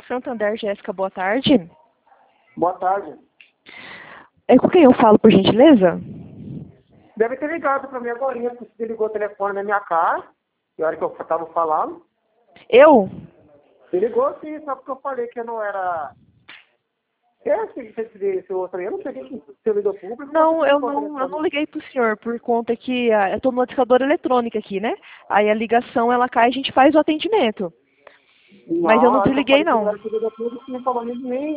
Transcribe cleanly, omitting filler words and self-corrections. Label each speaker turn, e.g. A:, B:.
A: Santander, Jéssica, boa tarde.
B: Boa tarde.
A: É com quem eu falo, por gentileza?
B: Deve ter ligado para mim agora, porque você ligou o telefone na minha cara, e a hora que eu estava falando.
A: Eu?
B: Você ligou sim, só porque eu falei que eu não era... Esse outro aí, eu não sei quem servidor público.
A: Não, eu não liguei pro senhor, por conta que eu tô no notificador eletrônico aqui, né? Aí a ligação, ela cai e a gente faz o atendimento. Mas eu não desliguei, não.
B: Não falou nem